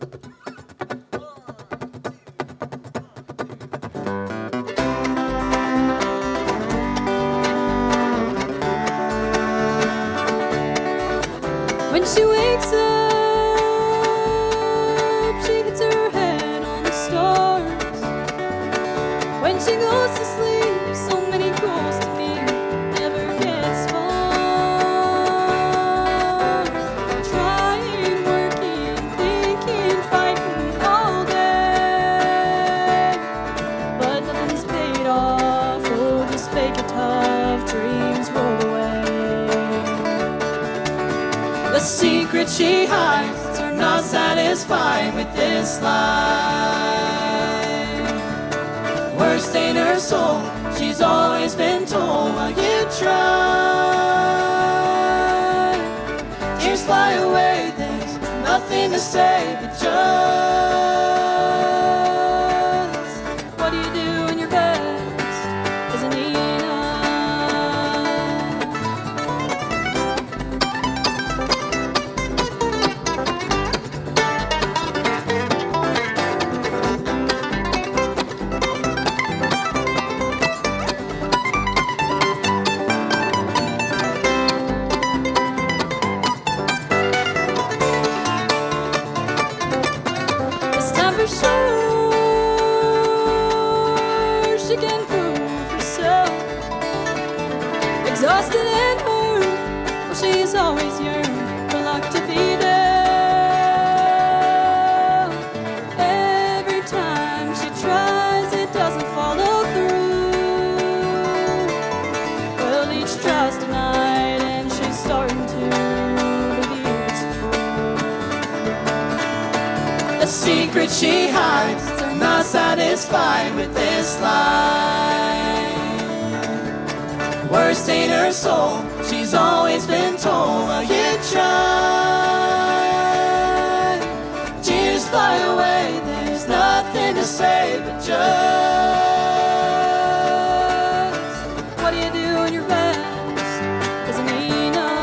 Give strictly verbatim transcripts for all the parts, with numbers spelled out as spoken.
When she wakes up, she hits her head on the stars. When she goes to sleep, so many goals to meet, never gets far. Trying, working, thinking, fighting all day, but nothing's paid off. Oh, just fake it tough, dreams roll away. The secret she hides are not satisfied with this life. Worst in her soul, she's always been told, while you try. Tears fly away, there's nothing to say but just, what do you do when you're best? Isn't enough? For sure, she can prove herself. Exhausted and hurt, well, she's always yearned for luck to be there. Every time she tries, it doesn't follow through. Well, each trial's denied, and she's starting to believe it's true. The secret she hides, they're not satisfied with this life. Worst in her soul, she's always been told, well, you try. Tears fly away, there's nothing to say but just, what do you do when you're best? Isn't enough?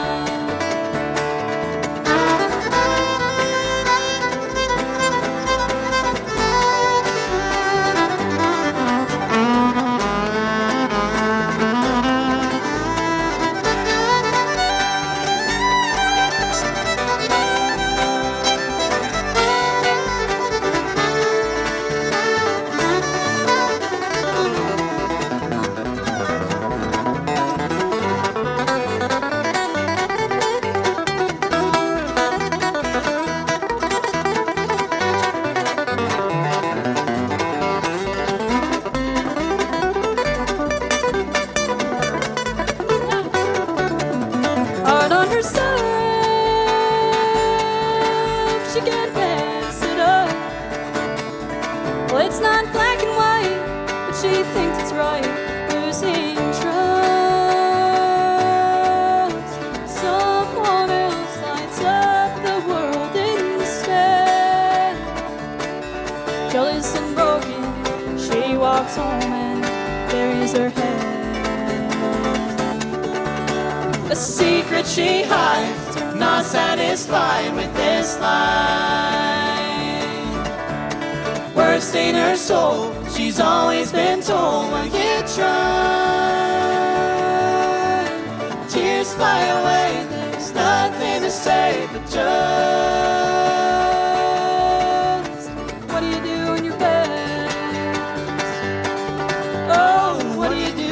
Hard on herself, she can't pass it up. Well, it's not black and white, but she thinks it's right. Losing trust, someone else lights up the world instead. Jealous and broken, she walks home and buries her head. The secret she hides, not satisfied with this life. Worst in her soul, she's always been told, well, you try. Tears fly away, there's nothing to say but just, what do you do when you're best? Oh, what do you do?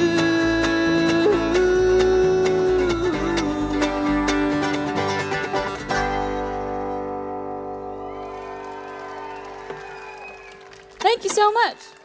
Thank you so much.